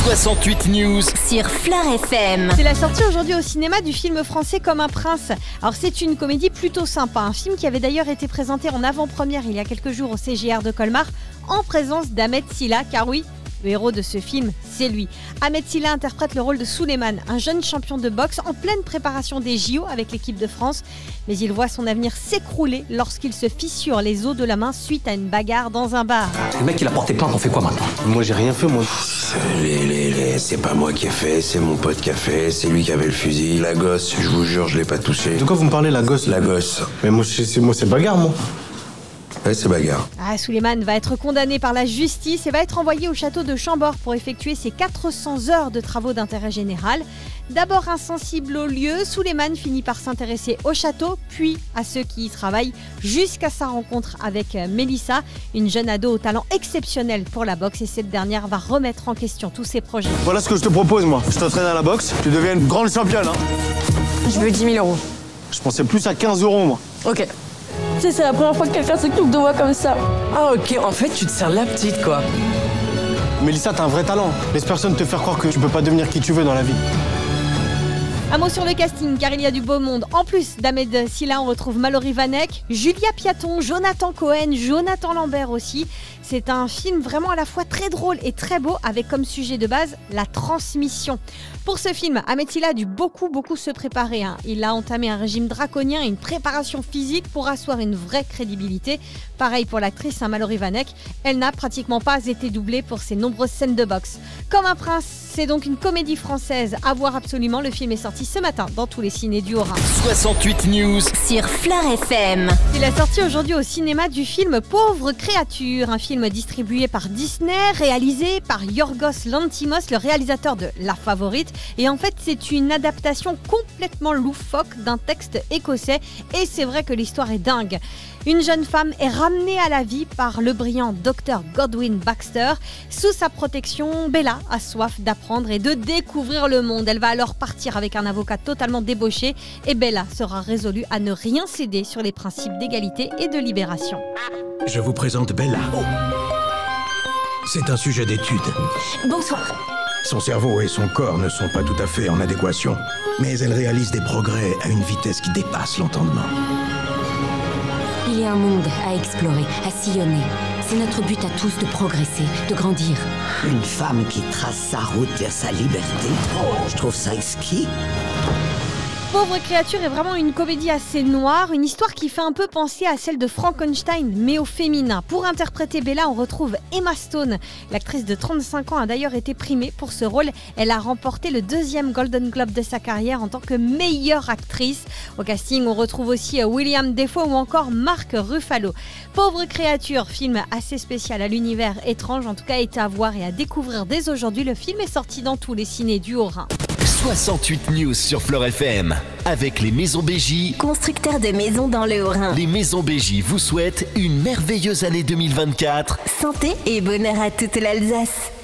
68 News sur Fleur FM. C'est la sortie aujourd'hui au cinéma du film français Comme un prince. Alors c'est une comédie plutôt sympa, un film qui avait d'ailleurs été présenté en avant-première il y a quelques jours au CGR de Colmar en présence d'Ahmed Silla, car oui, le héros de ce film, c'est lui. Ahmed Silla interprète le rôle de Souleymane, un jeune champion de boxe en pleine préparation des JO avec l'équipe de France. Mais il voit son avenir s'écrouler lorsqu'il se fissure les os de la main suite à une bagarre dans un bar. Le mec il a porté plainte, on fait quoi maintenant? Moi j'ai rien fait moi. C'est pas moi qui ai fait, c'est mon pote qui a fait, c'est lui qui avait le fusil. La gosse, je vous jure, je l'ai pas touché. De quoi vous me parlez, la gosse? La gosse. Mais moi c'est bagarre moi. Ouais, c'est bagarre. Souleymane va être condamné par la justice et va être envoyé au château de Chambord pour effectuer ses 400 heures de travaux d'intérêt général. D'abord insensible au lieu, Souleymane finit par s'intéresser au château, puis à ceux qui y travaillent, jusqu'à sa rencontre avec Mélissa, une jeune ado au talent exceptionnel pour la boxe, et cette dernière va remettre en question tous ses projets. Voilà ce que je te propose moi. Je t'entraîne à la boxe, tu deviens une grande championne. Je veux 10 000 euros. Je pensais plus à 15 euros moi. Ok. Tu sais, c'est la première fois que quelqu'un s'occupe de moi comme ça. Ah ok, en fait tu te sers la petite quoi. Mélissa, t'as un vrai talent. Laisse personne te faire croire que tu peux pas devenir qui tu veux dans la vie. Un mot sur le casting, car il y a du beau monde. En plus d'Ahmed Silla, on retrouve Mallory Vanek, Julia Piaton, Jonathan Cohen, Jonathan Lambert aussi. C'est un film vraiment à la fois très drôle et très beau, avec comme sujet de base la transmission. Pour ce film, Ahmed Silla a dû beaucoup se préparer. Il a entamé un régime draconien et une préparation physique pour asseoir une vraie crédibilité. Pareil pour l'actrice Mallory Vanek, elle n'a pratiquement pas été doublée pour ses nombreuses scènes de boxe. Comme un prince, c'est donc une comédie française à voir absolument. Le film est sorti ce matin dans tous les cinés du Haut-Rhin. 68 News Sur Fleur FM. C'est la sortie aujourd'hui au cinéma du film Pauvre créature, un film distribué par Disney, réalisé par Yorgos Lanthimos, le réalisateur de La Favorite. Et en fait, c'est une adaptation complètement loufoque d'un texte écossais. Et c'est vrai que l'histoire est dingue. Une jeune femme est ramenée à la vie par le brillant Dr Godwin Baxter. Sous sa protection, Bella a soif d'apprendre et de découvrir le monde. Elle va alors partir avec un avocat totalement débauché et Bella sera résolue à ne rien céder sur les principes d'égalité et de libération. Je vous présente Bella. C'est un sujet d'étude. Bonsoir. Son cerveau et son corps ne sont pas tout à fait en adéquation, mais elle réalise des progrès à une vitesse qui dépasse l'entendement. Il y a un monde à explorer, à sillonner. C'est notre but à tous de progresser, de grandir. Une femme qui trace sa route vers sa liberté. Je trouve ça exquis. Pauvre créature est vraiment une comédie assez noire, une histoire qui fait un peu penser à celle de Frankenstein, mais au féminin. Pour interpréter Bella, on retrouve Emma Stone. L'actrice de 35 ans a d'ailleurs été primée pour ce rôle. Elle a remporté le 2e Golden Globe de sa carrière en tant que meilleure actrice. Au casting, on retrouve aussi William Dafoe ou encore Mark Ruffalo. Pauvre créature, film assez spécial à l'univers étrange, en tout cas est à voir et à découvrir dès aujourd'hui. Le film est sorti dans tous les cinés du Haut-Rhin. 68 News sur Fleur FM avec les Maisons Bégie, Constructeur de maisons dans le Haut-Rhin. Les Maisons Bégie vous souhaitent une merveilleuse année 2024. Santé et bonheur à toute l'Alsace.